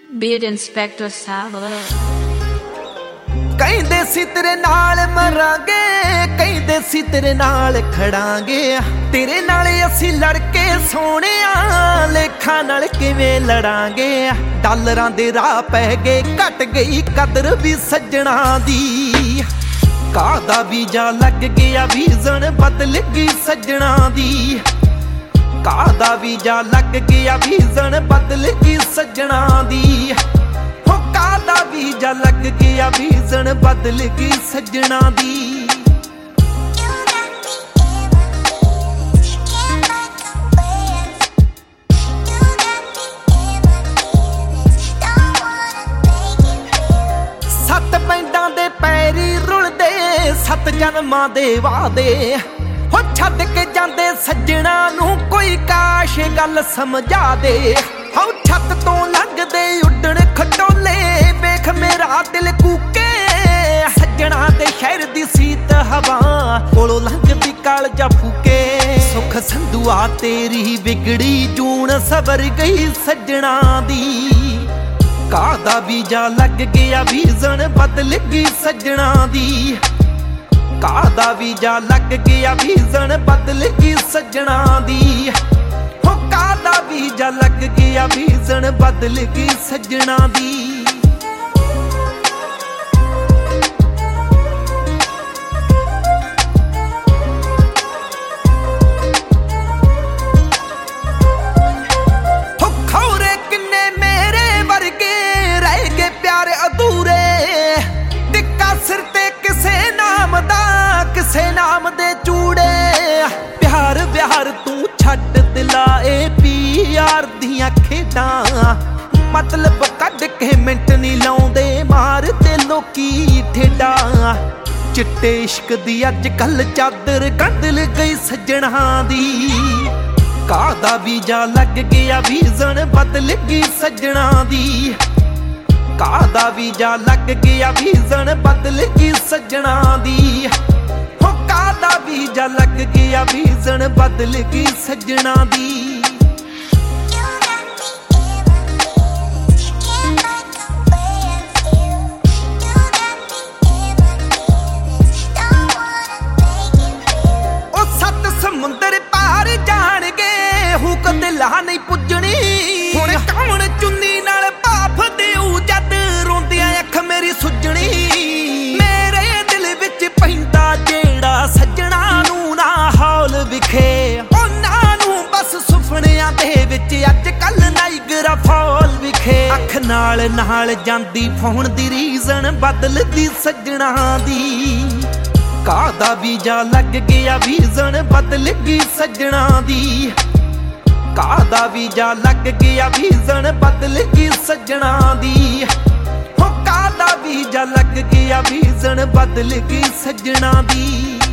Beard Inspector Salad। ਕਹਿੰਦੇ ਸੀ ਤੇਰੇ ਨਾਲ ਮਰਾਂਗੇ, ਕਹਿੰਦੇ ਸੀ ਤੇਰੇ ਨਾਲ ਖੜਾਂਗੇ, ਤੇਰੇ ਨਾਲ ਅਸੀਂ ਲੜ ਕੇ ਸੋਹਣਿਆ ਲੇਖਾਂ ਨਾਲ ਕਿਵੇਂ ਲੜਾਂਗੇ। ਡਾਲਰਾਂ ਦੇ ਰਾਹ ਪੈ ਗਏ, ਘਟ ਗਈ ਕਦਰ ਵੀ ਸੱਜਣਾ ਦੀ। ਕਾਹਦਾ ਵੀਜ਼ਾ ਲੱਗ ਗਿਆ, ਵੀਜ਼ਨ ਬਦਲ ਗਈ ਸੱਜਣਾ ਦੀ। ਕਾਹਦਾ ਵੀਜ਼ਾ ਲੱਗ ਗਿਆ, ਵੀਜ਼ਨ ਬਦਲ ਗਈ ਸੱਜਣਾ ਦੀ। ਹੋ ਕਾਹਦਾ ਵੀਜ਼ਾ ਲੱਗ ਗਿਆ, ਵੀਜ਼ਨ ਬਦਲ ਗਈ ਸੱਜਣਾ ਦੀ। ਸੱਤ ਪਿੰਡਾਂ ਦੇ ਪੈਰੀ ਰੁਲਦੇ, 7 ਜਨਮਾਂ ਦੇ ਵਾਅਦੇ, ਹੋ ਛੱਡ ਕੇ ਜਾਂਦੇ ਸੱਜਣਾ ਨੂੰ ਕੋਈ ਕਾਸ਼ ਗੱਲ ਸਮਝਾ ਦੇ। ਹੋ ਛੱਤ ਤੋਂ ਲੰਘਦੇ ਉੱਡਣ ਖਟੋਲੇ, ਵੇਖ ਮੇਰਾ ਦਿਲ ਕੂਕੇ। ਸੱਜਣਾ ਦੇ ਸ਼ਹਿਰ ਦੀ ਸੀਤ ਹਵਾ ਕੋਲੋਂ ਲੰਘਦੀ ਕਾਲਜਾ ਫੂਕੇ। ਸੁਖ ਸੰਧੂਆ ਤੇਰੀ ਵਿਗੜੀ ਜੂਨ ਸਵਰ ਗਈ ਸੱਜਣਾ ਦੀ। ਕਾਹਦਾ ਵੀਜ਼ਾ ਲੱਗ ਗਿਆ, ਵੀਜ਼ਨ ਬਦਲ ਗਈ ਸੱਜਣਾ ਦੀ। ਕਾਹਦਾ ਵੀਜ਼ਾ ਲੱਗ ਗਿਆ, ਵੀਜ਼ਨ ਬਦਲ ਗਈ ਸੱਜਣਾ ਦੀ। ਹੋ ਕਾਹਦਾ ਵੀਜ਼ਾ ਲੱਗ ਗਿਆ, ਵੀਜ਼ਨ ਬਦਲ ਗਈ ਸੱਜਣਾ ਦੀ। ਕਿਸੇ ਨਾਮ ਦੇ ਚੂੜੇ ਪਿਆਰ ਵਿਹਾਰ ਤੂੰ ਛੱਡ ਦਿਲਾਏ ਪਿਆਰ ਦੀਆਂ ਖੇਡਾਂ। ਮਤਲਬ ਕੱਢ ਕੇ ਮਿੰਟ ਨਹੀਂ ਲਾਉਂਦੇ, ਮਾਰਦੇ ਲੋਕੀ ਠੇਡਾ। ਚਿੱਟੇ ਇਸ਼ਕ ਦੀ ਅੱਜ ਕੱਲ ਚਾਦਰ ਗੰਦਲ ਗਈ ਸੱਜਣਾ ਦੀ। ਕਾਹਦਾ ਵੀਜ਼ਾ ਲੱਗ ਗਿਆ, ਵੀਜ਼ਨ ਬਦਲ ਗਈ ਸੱਜਣਾ ਦੀ। ਕਾਹਦਾ ਵੀਜ਼ਾ ਲੱਗ ਗਿਆ, ਵੀਜ਼ਨ ਬਦਲ ਗਈ ਸੱਜਣਾ ਦੀ। ਕਾਹਦਾ ਵੀਜ਼ਾ ਲੱਗ ਗਿਆ, ਵੀਜ਼ਨ ਬਦਲ ਗਈ ਸੱਜਣਾ ਦੀ। ਉਹ 7 ਸਮੁੰਦਰ ਪਾਰ ਜਾਣਗੇ, ਹੁਕ ਦਿਲਾਂ ਨਹੀਂ ਪੁੱਜਣੀ। ਹੁਣ ਕੌਣ ਚੁੰਨੀ ਨਾਲ ਭਾਫ ਦੇਊ, ਜਦ ਰੋਂਦਿਆਂ ਅੱਖ ਮੇਰੀ ਸੁੱਜਣੀ। ਮੇਰੇ ਦਿਲ ਵਿੱਚ ਪੈਂਦਾ ਜਿਹੜਾ ਸੱਜਣਾ ਨੂੰ ਨਾ ਹੌਲ ਵਿਖੇ, ਉਹਨਾਂ ਨੂੰ ਬਸ ਸੁਪਨਿਆਂ ਦੇ ਵਿੱਚ ਅੱਜ ਕੱਲ ਨਾਇਗਰਾ ਫਾਲ ਵਿਖੇ। ਅੱਖ ਨਾਲ ਜਾਂਦੀ ਫੋਨ ਦੀ ਰੀਜ਼ਨ ਬਦਲਦੀ ਸੱਜਣਾ ਦੀ। ਕਾਹਦਾ ਵੀਜ਼ਾ ਲੱਗ ਗਿਆ, ਵੀਜ਼ਨ ਬਦਲ ਗਈ ਸੱਜਣਾ ਦੀ। ਕਾਹਦਾ ਵੀਜ਼ਾ ਲੱਗ ਗਿਆ, ਵੀਜ਼ਨ ਬਦਲ ਗਈ ਸੱਜਣਾ ਦੀ। ਹੋ ਕਾਹਦਾ ਵੀਜ਼ਾ ਲੱਗ ਗਿਆ, ਵੀਜ਼ਨ ਬਦਲ ਗਈ ਸੱਜਣਾ ਦੀ।